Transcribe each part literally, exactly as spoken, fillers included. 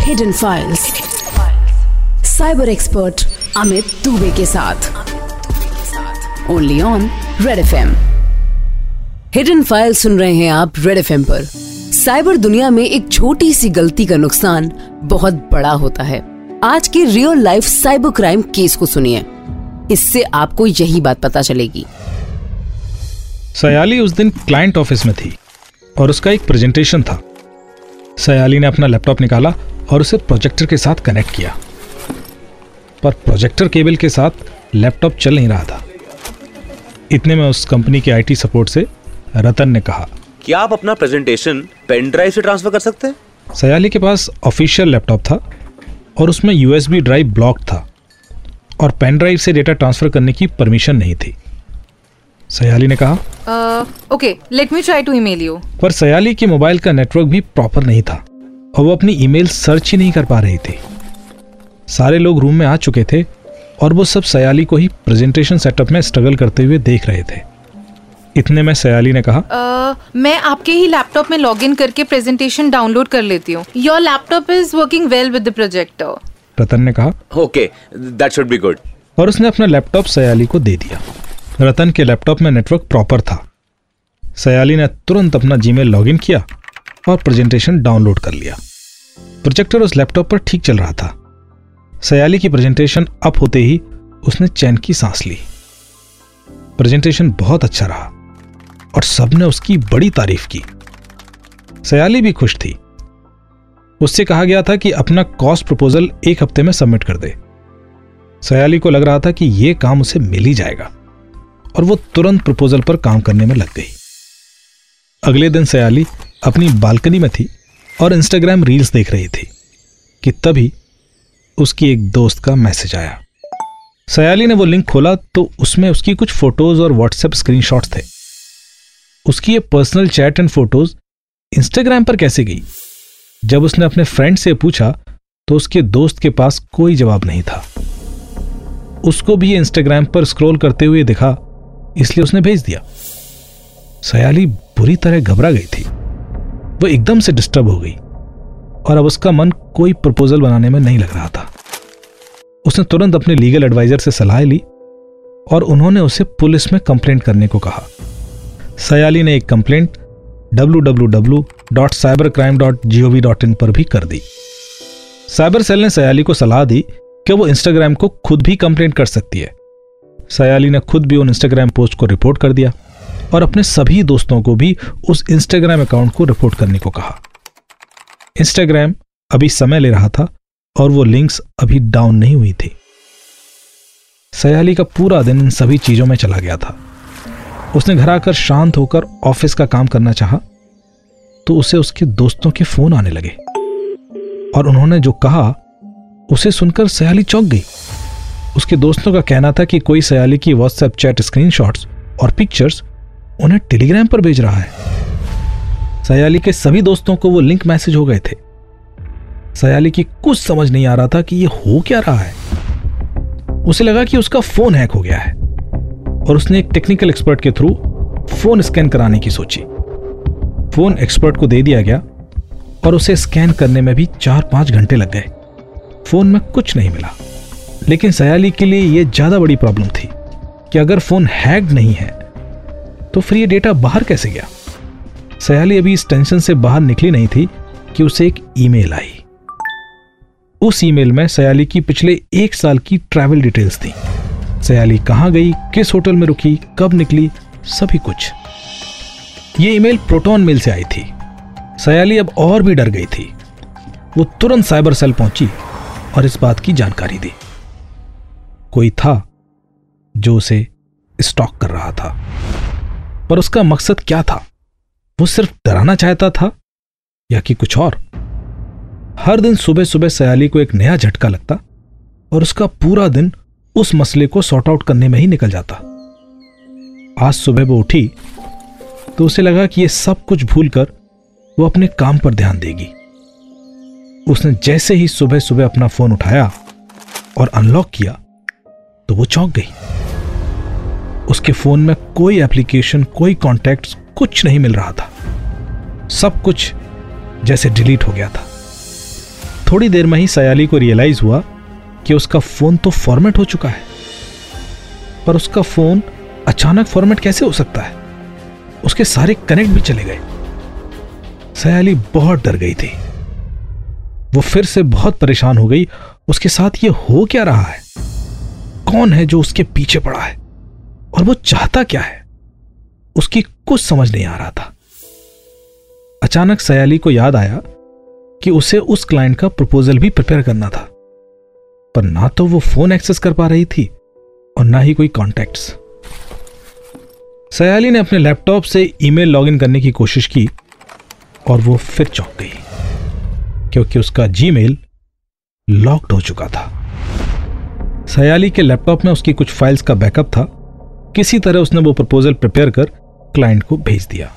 Hidden files, cyber expert Amit Dubey के साथ, only on Red F M. Hidden file सुन रहे हैं आप रेड एफ एम पर। साइबर दुनिया में एक छोटी सी गलती का नुकसान बहुत बड़ा होता है। आज के real life cyber crime case को सुनिए, इससे आपको यही बात पता चलेगी। सयाली उस दिन क्लाइंट ऑफिस में थी और उसका एक प्रेजेंटेशन था। सयाली ने अपना लैपटॉप निकाला और उसे प्रोजेक्टर के साथ कनेक्ट किया, पर प्रोजेक्टर केबल के साथ लैपटॉप चल नहीं रहा था। इतने में उस कंपनी के आईटी सपोर्ट से रतन ने कहा, क्या आप अपना प्रेजेंटेशन पेन ड्राइव से ट्रांसफर कर सकते हैं? सयाली के पास ऑफिशियल लैपटॉप था और उसमें यूएसबी ड्राइव ब्लॉक था और पेन ड्राइव से डेटा ट्रांसफर करने की परमिशन नहीं थी। सयाली ने कहा, okay, let me try to email you. पर सयाली के मोबाइल का नेटवर्क भी प्रॉपर नहीं था और वो अपनी ईमेल सर्च ही नहीं कर पा रही थी। सारे लोग रूम में आ चुके थे और वो सब सयाली को ही प्रेजेंटेशन सेटअप में स्ट्रगल करते हुए देख रहे थे। इतने में सयाली ने कहा, uh, मैं आपके ही लैपटॉप में लॉगिन करके प्रेजेंटेशन डाउनलोड कर लेती हूँ। Your laptop is working well with the projector. Ratan ने कहा, okay, that should be good. और उसने अपना लैपटॉप सयाली को दे दिया। रतन के लैपटॉप में नेटवर्क प्रॉपर था। सयाली ने तुरंत अपना जीमेल लॉगिन किया और प्रेजेंटेशन डाउनलोड कर लिया। प्रोजेक्टर उस लैपटॉप पर ठीक चल रहा था। सयाली की प्रेजेंटेशन अप होते ही उसने चैन की सांस ली। प्रेजेंटेशन बहुत अच्छा रहा और सबने उसकी बड़ी तारीफ की। सयाली भी खुश थी। उससे कहा गया था कि अपना कॉस्ट प्रपोजल एक हफ्ते में सबमिट कर दे। सयाली को लग रहा था कि यह काम उसे मिल ही जाएगा और वो तुरंत प्रपोजल पर काम करने में लग गई। अगले दिन सयाली अपनी बालकनी में थी और इंस्टाग्राम रील्स देख रही थी कि तभी उसकी एक दोस्त का मैसेज आया। सयाली ने वो लिंक खोला तो उसमें उसकी कुछ फोटोज और व्हाट्सएप स्क्रीनशॉट्स थे। उसकी ये personal chat and photos Instagram पर कैसे गई? जब उसने अपने फ्रेंड से पूछा तो उसके दोस्त के पास कोई जवाब नहीं था। उसको भी ये इंस्टाग्राम पर स्क्रॉल करते हुए दिखा, इसलिए उसने भेज दिया। सयाली बुरी तरह घबरा गई थी। वो एकदम से डिस्टर्ब हो गई और अब उसका मन कोई प्रपोजल बनाने में नहीं लग रहा था। उसने तुरंत अपने लीगल एडवाइजर से सलाह ली और उन्होंने उसे पुलिस में कंप्लेंट करने को कहा। सयाली ने एक complaint W W W dot cyber crime dot G O V dot in पर भी कर दी। साइबर सेल ने सयाली को सलाह दी कि वो इंस्टाग्राम को खुद भी कंप्लेंट कर सकती है। सयाली ने खुद भी उन इंस्टाग्राम पोस्ट को रिपोर्ट कर दिया और अपने सभी दोस्तों को भी उस इंस्टाग्राम अकाउंट को रिपोर्ट करने को कहा। इंस्टाग्राम अभी समय ले रहा था और वो लिंक्स अभी डाउन नहीं हुई थी। सयाली का पूरा दिन इन सभी चीजों में चला गया था। उसने घर आकर शांत होकर ऑफिस का काम करना चाहा तो उसे उसके दोस्तों के फोन आने लगे और उन्होंने जो कहा उसे सुनकर सयाली चौंक गई। उसके दोस्तों का कहना था कि कोई सयाली की व्हाट्सएप चैट स्क्रीनशॉट्स और पिक्चर्स उन्हें टेलीग्राम पर भेज रहा है। सयाली के सभी दोस्तों को वो लिंक मैसेज हो गए थे। सयाली की कुछ समझ नहीं आ रहा था कि ये हो क्या रहा है। उसे लगा कि उसका फोन हैक हो गया है और उसने एक टेक्निकल एक्सपर्ट के थ्रू फोन स्कैन कराने की सोची। फोन एक्सपर्ट को दे दिया गया और उसे स्कैन करने में भी चार पांच घंटे लग गए। फोन में कुछ नहीं मिला, लेकिन सयाली के लिए यह ज्यादा बड़ी प्रॉब्लम थी कि अगर फोन हैक्ड नहीं है तो फिर यह डेटा बाहर कैसे गया। सयाली अभी इस टेंशन से बाहर निकली नहीं थी कि उसे एक ईमेल आई। उस ईमेल में सयाली की पिछले एक साल की ट्रैवल डिटेल्स थी। सयाली कहां गई, किस होटल में रुकी, कब निकली, सभी कुछ। यह ईमेल प्रोटॉन मेल से आई थी। सयाली अब और भी डर गई थी। वो तुरंत साइबर सेल पहुंची और इस बात की जानकारी दी। कोई था जो उसे स्टॉक कर रहा था, पर उसका मकसद क्या था? वो सिर्फ डराना चाहता था या कि कुछ और? हर दिन सुबह सुबह सयाली को एक नया झटका लगता और उसका पूरा दिन उस मसले को सॉर्ट आउट करने में ही निकल जाता। आज सुबह वो उठी तो उसे लगा कि ये सब कुछ भूलकर वो अपने काम पर ध्यान देगी। उसने जैसे ही सुबह सुबह अपना फोन उठाया और अनलॉक किया तो वो चौंक गई। उसके फोन में कोई एप्लीकेशन, कोई कॉन्टैक्ट्स, कुछ नहीं मिल रहा था। सब कुछ जैसे डिलीट हो गया था। थोड़ी देर में ही सयाली को रियलाइज हुआ कि उसका फोन तो फॉर्मेट हो चुका है, पर उसका फोन अचानक फॉर्मेट कैसे हो सकता है? उसके सारे कनेक्ट भी चले गए। सयाली बहुत डर गई थी। वो फिर से बहुत परेशान हो गई। उसके साथ ये हो क्या रहा है? कौन है जो उसके पीछे पड़ा है और वो चाहता क्या है? उसकी कुछ समझ नहीं आ रहा था। अचानक सयाली को याद आया कि उसे उस क्लाइंट का प्रपोजल भी प्रिपेयर करना था, पर ना तो वो फोन एक्सेस कर पा रही थी और ना ही कोई कॉन्टैक्ट्स। सयाली ने अपने लैपटॉप से ईमेल लॉगिन करने की कोशिश की और वो फिर चौंक गई, क्योंकि उसका जीमेल लॉक्ड हो चुका था। सयाली के लैपटॉप में उसकी कुछ फाइल्स का बैकअप था। किसी तरह उसने वो प्रपोजल प्रिपेयर कर क्लाइंट को भेज दिया।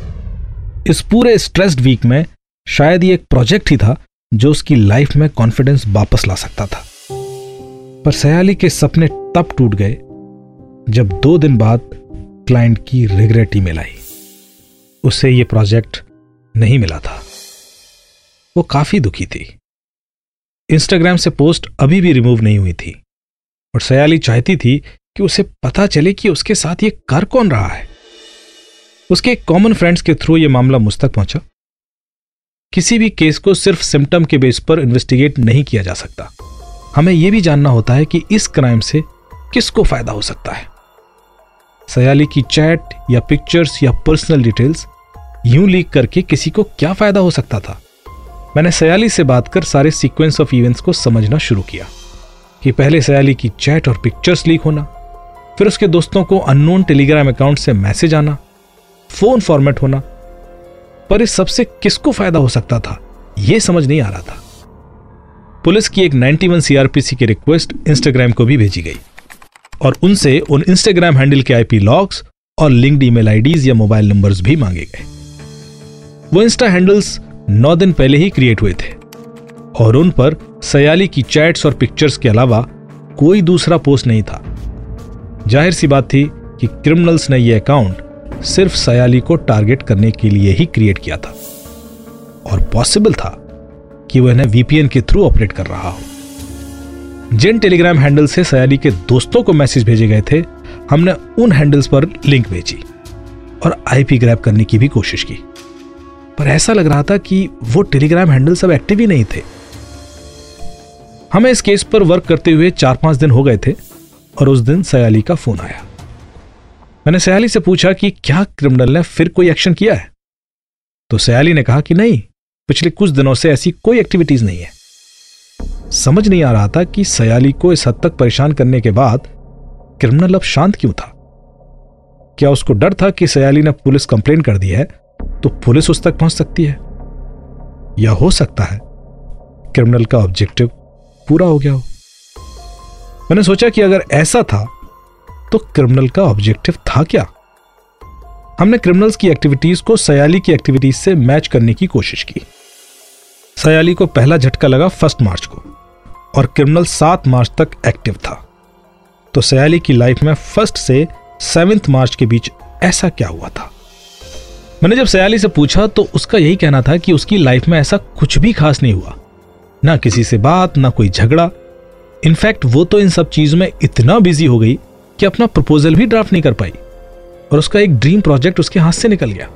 इस पूरे स्ट्रेस्ड वीक में शायद ये एक प्रोजेक्ट ही था जो उसकी लाइफ में कॉन्फिडेंस वापस ला सकता था। पर सयाली के सपने तब टूट गए जब दो दिन बाद क्लाइंट की रिग्रेट ईमेल आई। उसे ये प्रोजेक्ट नहीं मिला था। वो काफी दुखी थी। इंस्टाग्राम से पोस्ट अभी भी रिमूव नहीं हुई थी और सयाली चाहती थी कि उसे पता चले कि उसके साथ ये कर कौन रहा है। उसके कॉमन फ्रेंड्स के थ्रू ये मामला मुझ तक पहुंचा। किसी भी केस को सिर्फ सिम्टम के बेस पर इन्वेस्टिगेट नहीं किया जा सकता। हमें यह भी जानना होता है कि इस क्राइम से किसको फायदा हो सकता है। सयाली की चैट या पिक्चर्स या पर्सनल डिटेल्स यूं लीक करके किसी को क्या फायदा हो सकता था? मैंने सयाली से बात कर सारे सीक्वेंस ऑफ इवेंट्स को समझना शुरू किया कि पहले सयाली की चैट और पिक्चर्स लीक होना, फिर उसके दोस्तों को अननोन टेलीग्राम अकाउंट से मैसेज आना, फोन फॉर्मेट होना। पर इस सबसे किसको फायदा हो सकता था, यह समझ नहीं आ रहा था। पुलिस की एक इक्यानवे सीआरपीसी की रिक्वेस्ट इंस्टाग्राम को भी भेजी गई और उनसे उन इंस्टाग्राम हैंडल के आईपी लॉग्स और लिंक्ड ईमेल आईडीज या मोबाइल नंबर्स भी मांगे गए। वो इंस्टा हैंडल्स नौ दिन पहले ही क्रिएट हुए थे और उन पर सयाली की चैट्स और पिक्चर्स के अलावा कोई दूसरा पोस्ट नहीं था। जाहिर सी बात थी कि क्रिमिनल्स ने यह अकाउंट सिर्फ सयाली को टारगेट करने के लिए ही क्रिएट किया था और पॉसिबल था कि वह इन्हें वीपीएन के थ्रू ऑपरेट कर रहा हो। जिन टेलीग्राम हैंडल से सयाली के दोस्तों को मैसेज भेजे गए थे, हमने उन हैंडल्स पर लिंक भेजी और आईपी ग्रैब करने की भी कोशिश की, पर ऐसा लग रहा था कि वो टेलीग्राम हैंडल सब एक्टिव ही नहीं थे। हमें इस केस पर वर्क करते हुए चार पांच दिन हो गए थे और उस दिन सयाली का फोन आया। मैंने सयाली से पूछा कि क्या क्रिमिनल ने फिर कोई एक्शन किया है, तो सयाली ने कहा कि नहीं, पिछले कुछ दिनों से ऐसी कोई एक्टिविटीज नहीं है। समझ नहीं आ रहा था कि सयाली को इस हद तक परेशान करने के बाद क्रिमिनल अब शांत क्यों था। क्या उसको डर था कि सयाली ने पुलिस कंप्लेंट कर दी है तो पुलिस उस तक पहुंच सकती है, या हो सकता है क्रिमिनल का ऑब्जेक्टिव पूरा हो गया हो। मैंने सोचा कि अगर ऐसा था तो क्रिमिनल का ऑब्जेक्टिव था क्या। हमने क्रिमिनल्स की एक्टिविटीज को सयाली की एक्टिविटीज से मैच करने की कोशिश की। सयाली को पहला झटका लगा फर्स्ट मार्च को और क्रिमिनल सात मार्च तक एक्टिव था। तो सयाली की लाइफ में फर्स्ट से सेवेंथ मार्च के बीच ऐसा क्या हुआ था? मैंने जब सयाली से पूछा तो उसका यही कहना था कि उसकी लाइफ में ऐसा कुछ भी खास नहीं हुआ, ना किसी से बात, ना कोई झगड़ा। इनफैक्ट वो तो इन सब चीजों में इतना बिजी हो गई कि अपना प्रपोजल भी ड्राफ्ट नहीं कर पाई और उसका एक ड्रीम प्रोजेक्ट उसके हाथ से निकल गया।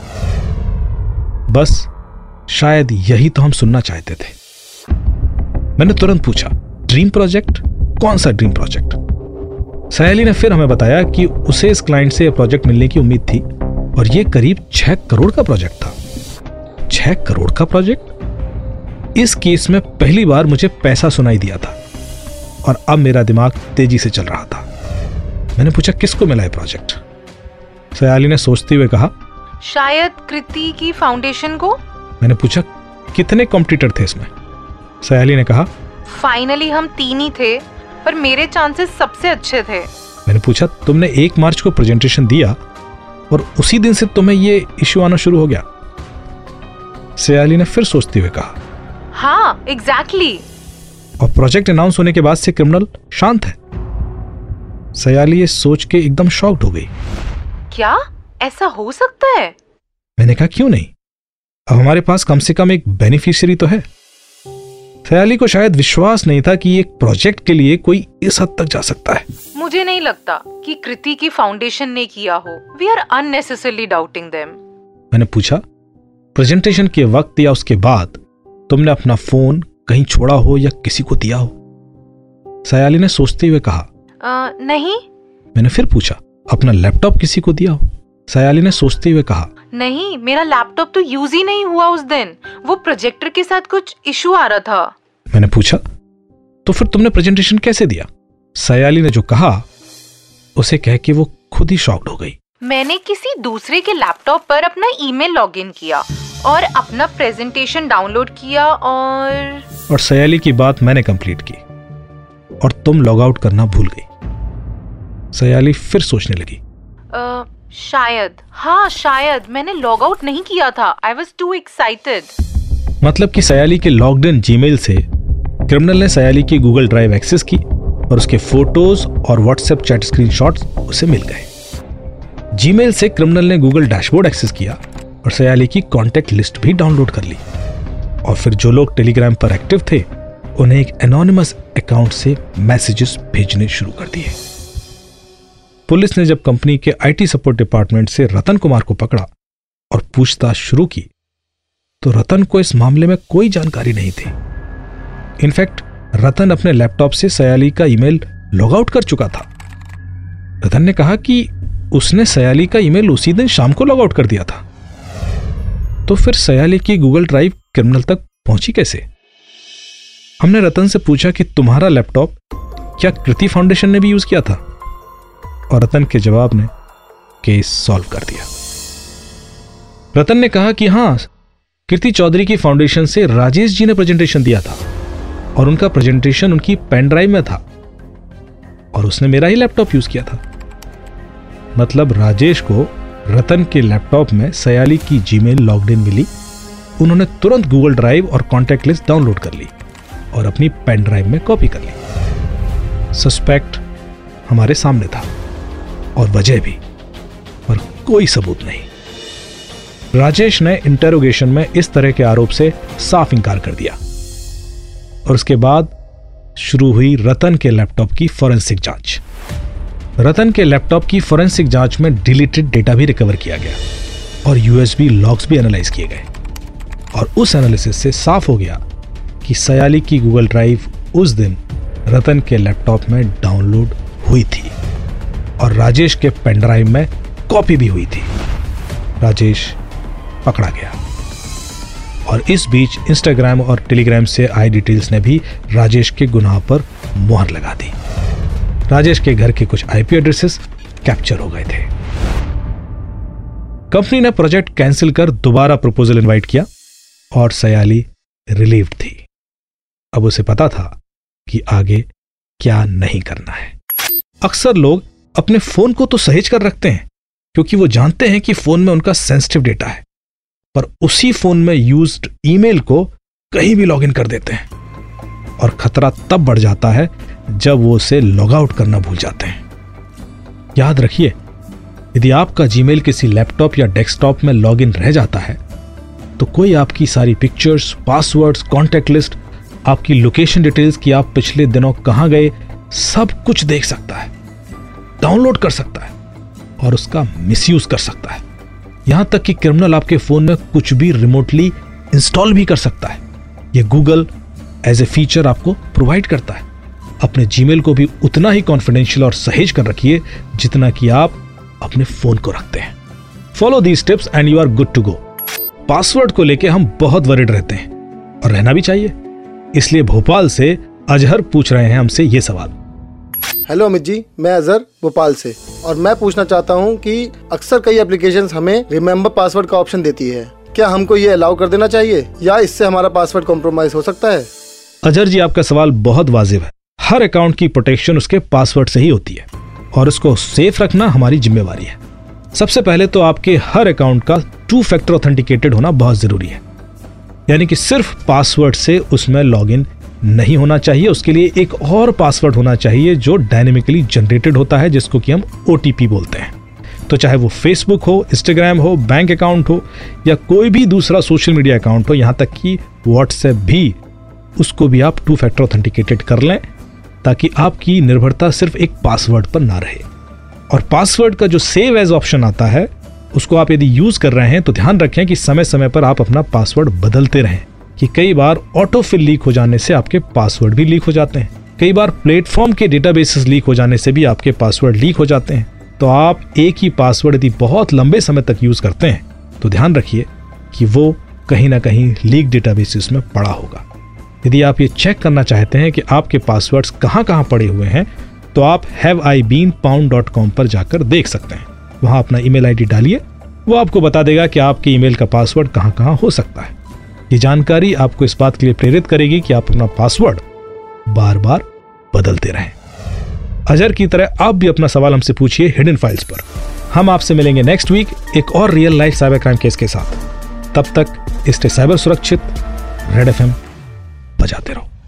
बस शायद यही तो हम सुनना चाहते थे। मैंने तुरंत पूछा, ड्रीम प्रोजेक्ट? कौन सा ड्रीम प्रोजेक्ट? सयाली ने फिर हमें बताया कि उसे इस क्लाइंट से यह प्रोजेक्ट मिलने की उम्मीद थी और यह करीब छह करोड़ का प्रोजेक्ट था। छह करोड़ का प्रोजेक्ट? इस केस में पहली बार मुझे पैसा सुनाई दिया था और अब मेरा दिमाग तेजी से चल रहा था। मैंने पूछा, किसको मिला है प्रोजेक्ट? सयाली ने सोचते हुए कहा, शायद कृति की फाउंडेशन को। मैंने पूछा, कितने कॉम्पिटिटर थे इसमें? सयाली ने कहा, फाइनली हम तीन ही थे, पर मेरे चांसेस सबसे अच्छे थे। मैंने पूछा, तुमने एक मार्च को प्रेजेंटेशन दिया और उसी दिन से तुम्हें ये इश्यू आना शुरू हो गया? सयाली ने फिर सोचते हुए कहा, हाँ एग्जैक्टली। और प्रोजेक्ट अनाउंस होने के बाद से क्रिमिनल शांत है? सयाली ये सोच के एकदम शॉक्ड हो गई। क्या ऐसा हो सकता है? मैंने कहा, क्यों नहीं, अब हमारे पास कम से कम एक बेनिफिशियरी तो है। सयाली को शायद विश्वास नहीं था कि एक प्रोजेक्ट के लिए कोई इस हद तक जा सकता है। मुझे नहीं लगता कि कृति की फाउंडेशन ने किया हो। We are unnecessarily doubting them. मैंने पूछा, प्रेजेंटेशन के वक्त या उसके बाद तुमने अपना फोन कहीं छोड़ा हो या किसी को दिया हो? सयाली ने सोचते हुए कहा, आ, नहीं। मैंने फिर पूछा, अपना लैपटॉप किसी को दिया हो? सयाली ने सोचते हुए कहा, नहीं, मेरा लैपटॉप तो यूज ही नहीं हुआ उस दिन। वो प्रोजेक्टर के साथ कुछ इशू आ रहा था। मैंने पूछा, तो फिर तुमने प्रेजेंटेशन कैसे दिया? सयाली ने जो कहा उसे कह के वो खुद ही शॉक्ड हो गई। मैंने किसी दूसरे के लैपटॉप पर अपना ईमेल लॉगिन किया और अपना प्रेजेंटेशन डाउनलोड किया और और सयाली की बात मैंने कंप्लीट की और तुम लॉग आउट करना भूल गई। सयाली फिर सोचने लगी, आ, शायद हाँ शायद मैंने लॉग आउट नहीं किया था। I was too excited. मतलब कि सयाली के लॉग्ड इन जीमेल से क्रिमिनल ने सयाली की गूगल ड्राइव एक्सेस की और उसके फोटोज और व्हाट्सएप चैट स्क्रीनशॉट्स उसे मिल गए। जीमेल से क्रिमिनल ने गूगल डैशबोर्ड एक्सेस किया और सयाली की कॉन्टेक्ट लिस्ट भी डाउनलोड कर ली। और फिर जो लोग टेलीग्राम पर एक्टिव थे उन्हें एक एनोनिमस अकाउंट से मैसेजेस भेजने शुरू कर दिए। पुलिस ने जब कंपनी के आईटी सपोर्ट डिपार्टमेंट से रतन कुमार को पकड़ा और पूछताछ शुरू की तो रतन को इस मामले में कोई जानकारी नहीं थी। इनफैक्ट रतन अपने लैपटॉप से सयाली का ईमेल लॉग आउट कर चुका था। रतन ने कहा कि उसने सयाली का ईमेल उसी दिन शाम को लॉग आउट कर दिया था। तो फिर सयाली की गूगल ड्राइव क्रिमिनल तक पहुंची कैसे? हमने रतन से पूछा कि तुम्हारा लैपटॉप क्या कृति फाउंडेशन ने भी यूज किया था? और रतन के जवाब ने केस सॉल्व कर दिया। रतन ने कहा कि हां, कृति चौधरी की फाउंडेशन से राजेश जी ने प्रेजेंटेशन दिया था और उनका प्रेजेंटेशन उनकी पेन ड्राइव में था और उसने मेरा ही लैपटॉप यूज किया था। मतलब राजेश को रतन के लैपटॉप में सयाली की जीमेल लॉग्ड इन मिली। उन्होंने तुरंत गूगल ड्राइव और कॉन्टैक्ट लिस्ट डाउनलोड कर ली और अपनी पेन ड्राइव में कॉपी कर ली। सस्पेक्ट हमारे सामने था और वजह भी, पर कोई सबूत नहीं। राजेश ने इंटेरोगेशन में इस तरह के आरोप से साफ इंकार कर दिया और उसके बाद शुरू हुई रतन के लैपटॉप की फॉरेंसिक जांच। रतन के लैपटॉप की फॉरेंसिक जांच में डिलीटेड डेटा भी रिकवर किया गया और यूएसबी लॉग्स भी एनालाइज किए गए और उस एनालिसिस से साफ हो गया कि सयाली की गूगल ड्राइव उस दिन रतन के लैपटॉप में डाउनलोड हुई थी और राजेश के पेन ड्राइव में कॉपी भी हुई थी। राजेश पकड़ा गया और इस बीच इंस्टाग्राम और टेलीग्राम से आई डिटेल्स ने भी राजेश के गुनाह पर मुहर लगा दी। राजेश के घर के कुछ आईपी एड्रेसेस कैप्चर हो गए थे। कंपनी ने प्रोजेक्ट कैंसिल कर दोबारा प्रपोजल इनवाइट किया और सयाली रिलीव्ड थी। अब उसे पता था कि आगे क्या नहीं करना है। अक्सर लोग अपने फोन को तो सहेज कर रखते हैं क्योंकि वो जानते हैं कि फोन में उनका सेंसिटिव डेटा है, पर उसी फोन में यूज्ड ईमेल को कहीं भी लॉगिन कर देते हैं और खतरा तब बढ़ जाता है जब वो उसे लॉग आउट करना भूल जाते हैं। याद रखिए, यदि आपका जीमेल किसी लैपटॉप या डेस्कटॉप में लॉगिन रह जाता है तो कोई आपकी सारी पिक्चर्स, पासवर्ड्स, कॉन्टैक्ट लिस्ट, आपकी लोकेशन डिटेल्स कि आप पिछले दिनों कहां गए, सब कुछ देख सकता है, डाउनलोड कर सकता है और उसका मिसयूज कर सकता है। यहां तक कि क्रिमिनल आपके फोन में कुछ भी रिमोटली इंस्टॉल भी कर सकता है। यह गूगल एज ए फीचर आपको प्रोवाइड करता है। अपने जीमेल को भी उतना ही कॉन्फिडेंशियल और सहेज कर रखिए जितना कि आप अपने फोन को रखते हैं। Follow these tips and you are good to go. Password को लेके हम बहुत वरीड रहते हैं और रहना भी चाहिए। इसलिए भोपाल से अजहर पूछ रहे हैं हमसे ये सवाल। हेलो अमित जी, मैं अजहर भोपाल से और मैं पूछना चाहता हूँ कि अक्सर कई एप्लीकेशंस हमें रिमेंबर पासवर्ड का ऑप्शन देती है, क्या हमको ये अलाउ कर देना चाहिए या इससे हमारा पासवर्ड कॉम्प्रोमाइज हो सकता है? अजहर जी, आपका सवाल बहुत वाजिब है। हर अकाउंट की प्रोटेक्शन उसके पासवर्ड से ही होती है और उसको सेफ रखना हमारी जिम्मेवारी है। सबसे पहले तो आपके हर अकाउंट का टू फैक्टर ऑथेंटिकेटेड होना बहुत जरूरी है, यानी कि सिर्फ पासवर्ड से उसमें लॉगिन नहीं होना चाहिए। उसके लिए एक और पासवर्ड होना चाहिए जो डायनेमिकली जनरेटेड होता है, जिसको कि हम ओटीपी बोलते हैं। तो चाहे वो फेसबुक हो, इंस्टाग्राम हो, बैंक अकाउंट हो या कोई भी दूसरा सोशल मीडिया अकाउंट हो, यहां तक कि व्हाट्सएप भी उसको भी आप टू फैक्टर ऑथेंटिकेटेड कर लें, ताकि आपकी निर्भरता सिर्फ एक पासवर्ड पर ना रहे। और पासवर्ड का जो सेव एज ऑप्शन आता है, उसको आप यदि यूज कर रहे हैं तो ध्यान रखें कि समय समय पर आप अपना पासवर्ड बदलते रहें, कि कई बार ऑटोफिल लीक हो जाने से आपके पासवर्ड भी लीक हो जाते हैं। कई बार प्लेटफॉर्म के डेटाबेसेस लीक हो जाने से भी आपके पासवर्ड लीक हो जाते हैं। तो आप एक ही पासवर्ड यदि बहुत लंबे समय तक यूज करते हैं तो ध्यान रखिए कि वो कहीं ना कहीं लीक डेटाबेसेस में पड़ा होगा। यदि आप ये चेक करना चाहते हैं कि आपके पासवर्ड्स कहाँ कहाँ पड़े हुए हैं, तो आप have I been pwned dot com पर जाकर देख सकते हैं। वहाँ अपना ईमेल आईडी डालिए, वो आपको बता देगा कि आपके ईमेल का पासवर्ड कहाँ कहाँ हो सकता है। ये जानकारी आपको इस बात के लिए प्रेरित करेगी कि आप अपना पासवर्ड बार बार बदलते रहें। अजहर की तरह आप भी अपना सवाल हमसे पूछिए हिडन फाइल्स पर। हम आपसे मिलेंगे नेक्स्ट वीक एक और real life cyber crime case के साथ। तब तक स्टे साइबर सुरक्षित। रेड एफएम बजाते रहो।